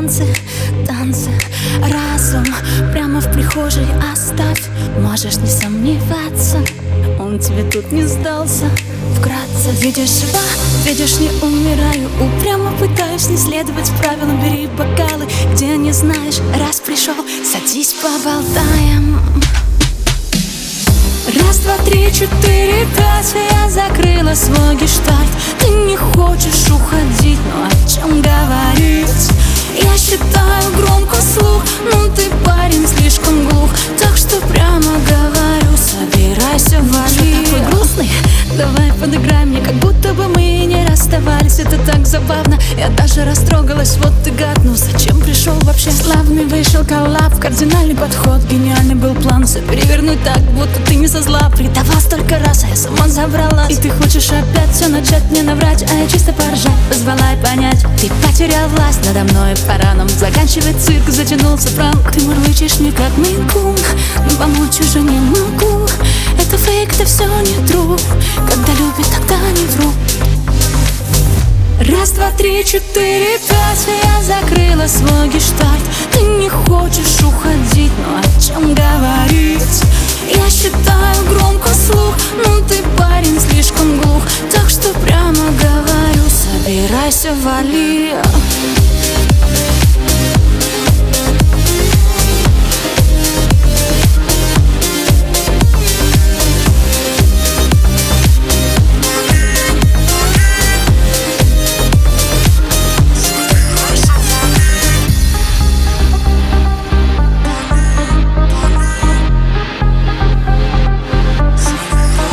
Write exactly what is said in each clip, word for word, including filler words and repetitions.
танцы, танцы, разум прямо в прихожей оставь. Можешь не сомневаться, он тебе тут не сдался. Вкратце, видишь, жива, видишь, не умираю. Упрямо пытаюсь не следовать правилам. Бери бокалы, где не знаешь. Раз пришел, садись, поболтаем. Раз, два, три, четыре, пять. Я закрыла свой гештальт. Ты не хочешь уходить, но о чем говорить? Я считаю громко слух, но ты, парень, слишком глух. Так что прямо говорю, собирайся, вали. Что такой грустный? Давай подыграй мне, как будто бы мы и не расставались. Это так забавно, я даже растрогалась. Вот ты гад, ну зачем пришел вообще? Славный вышел коллаб, кардинальный подход. Гениальный был план, все перевернуть так, будто ты не со зла. Предавал столько раз, а я сама забралась. И ты хочешь опять все начать мне наврать, а я чисто поржать позвала и понять. Ты потерял власть надо мной, пора нам заканчивать цирк. Затянулся пранк, ты мурлычешь мне как мейн-кун, но помочь уже не могу. Это фейк, это все не true. Когда любят, тогда не вру. Раз, два, три, четыре, пять. Я закрыла свой гештальт. Ты не хочешь уходить, но о чем говорить? Я считаю громко слух, но ты, парень, слишком глух. Так что прямо говорю, собирайся, вали.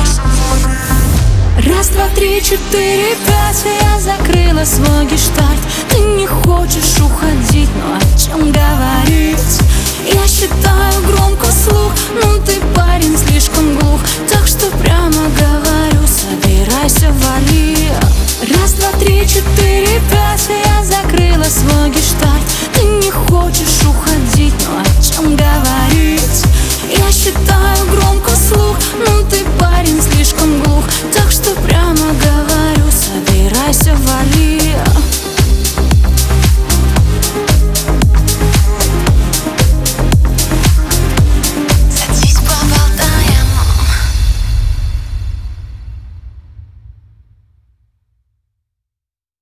Раз, два, три, четыре, пять. Я закрыла свой гештальт.